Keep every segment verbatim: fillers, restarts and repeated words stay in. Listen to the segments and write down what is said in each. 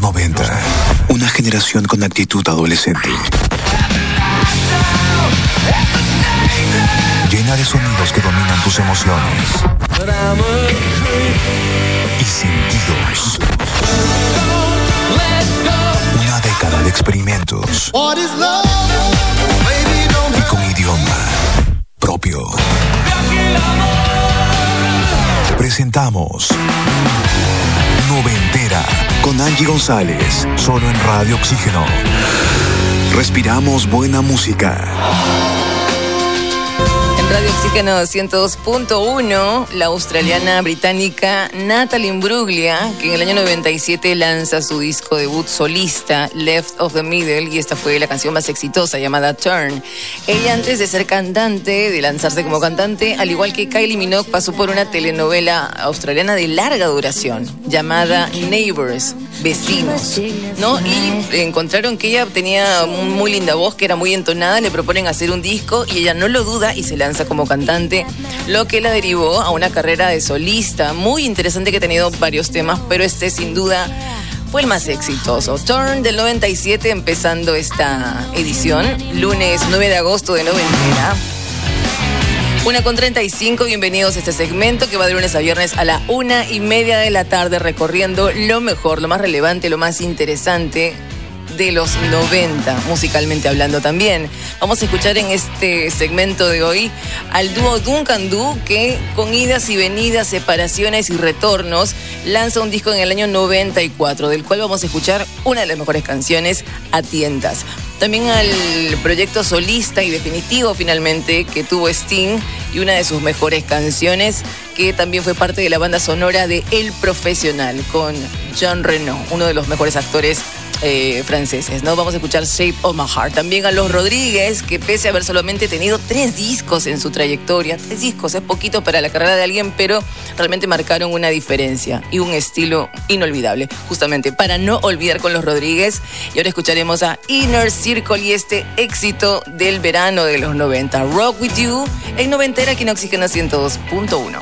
noventa. Una generación con actitud adolescente. Llena de sonidos que dominan tus emociones y sentidos. Una década de experimentos y con idioma propio. Presentamos Noventera con Angie González, solo en Radio Oxígeno. Respiramos buena música. En Radio Oxígeno ciento dos punto uno, la australiana británica Natalie Imbruglia, que en el año noventa y siete lanza su disco debut solista, Left of the Middle, y esta fue la canción más exitosa, llamada Turn. Ella, antes de ser cantante, de lanzarse como cantante, al igual que Kylie Minogue, pasó por una telenovela australiana de larga duración, llamada Neighbours, Vecinos, ¿no? Y encontraron que ella tenía muy linda voz, que era muy entonada, le proponen hacer un disco y ella no lo duda y se lanza como cantante, lo que la derivó a una carrera de solista muy interesante, que ha tenido varios temas, pero este sin duda fue el más exitoso. Turn del noventa y siete, empezando esta edición, lunes nueve de agosto de Noventera. Una con treinta y cinco, bienvenidos a este segmento que va de lunes a viernes a la una y media de la tarde, recorriendo lo mejor, lo más relevante, lo más interesante de los noventa, musicalmente hablando también. Vamos a escuchar en este segmento de hoy al dúo Duncan Du, que con idas y venidas, separaciones y retornos, lanza un disco en el año noventa y cuatro, del cual vamos a escuchar una de las mejores canciones, A Tientas. También al proyecto solista y definitivo finalmente que tuvo Sting, y una de sus mejores canciones, que también fue parte de la banda sonora de El Profesional, con Jean Reno, uno de los mejores actores Eh, franceses, ¿no? Vamos a escuchar Shape of My Heart. También a Los Rodríguez, que pese a haber solamente tenido tres discos en su trayectoria, tres discos es poquito para la carrera de alguien, pero realmente marcaron una diferencia y un estilo inolvidable, justamente para no olvidar con Los Rodríguez. Y ahora escucharemos a Inner Circle y este éxito del verano de los noventa, Rock With You, en Noventera, aquí en Oxígeno ciento dos punto uno.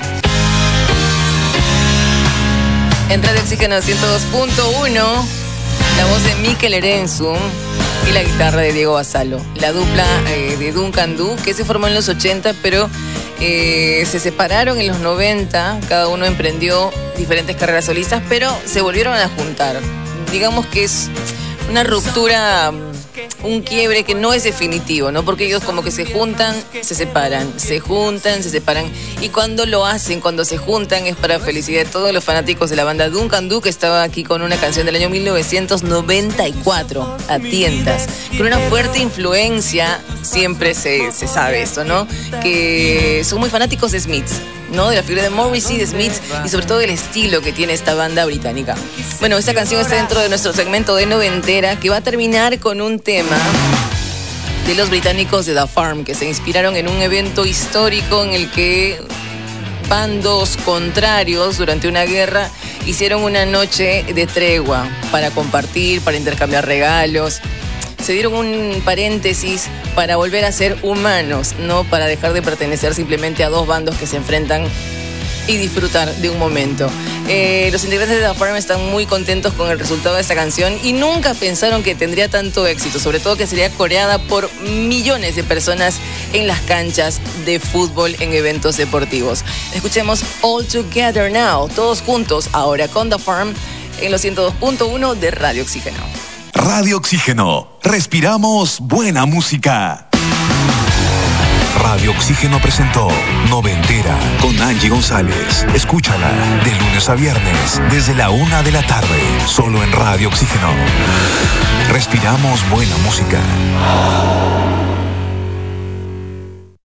En Radio Oxígeno ciento dos punto uno, la voz de Mikel Erenzum y la guitarra de Diego Basalo. La dupla eh, de Duncan Du, que se formó en los ochenta, pero eh, se separaron en los noventa. Cada uno emprendió diferentes carreras solistas, pero se volvieron a juntar. Digamos que es una ruptura, un quiebre que no es definitivo, ¿no? Porque ellos como que se juntan, se separan, se juntan, se separan. Y cuando lo hacen, cuando se juntan, es para felicidad de todos los fanáticos de la banda Duncan Du, que estaba aquí con una canción del año mil novecientos noventa y cuatro, A Tientas, con una fuerte influencia, siempre se, se sabe esto, ¿no? Que son muy fanáticos de Smiths, ¿no? De la figura de Morrissey, de Smiths, y sobre todo del estilo que tiene esta banda británica. Bueno, esta canción está dentro de nuestro segmento de Noventera, que va a terminar con un tema de los británicos de The Farm, que se inspiraron en un evento histórico en el que bandos contrarios durante una guerra hicieron una noche de tregua para compartir, para intercambiar regalos. Se dieron un paréntesis para volver a ser humanos, no para dejar de pertenecer simplemente a dos bandos que se enfrentan y disfrutar de un momento. Eh, los integrantes de The Farm están muy contentos con el resultado de esta canción y nunca pensaron que tendría tanto éxito, sobre todo que sería coreada por millones de personas en las canchas de fútbol, en eventos deportivos. Escuchemos All Together Now, todos juntos, ahora con The Farm, en los ciento dos punto uno de Radio Oxígeno. Radio Oxígeno, respiramos buena música. Radio Oxígeno presentó Noventera con Angie González. Escúchala de lunes a viernes desde la una de la tarde, solo en Radio Oxígeno. Respiramos buena música.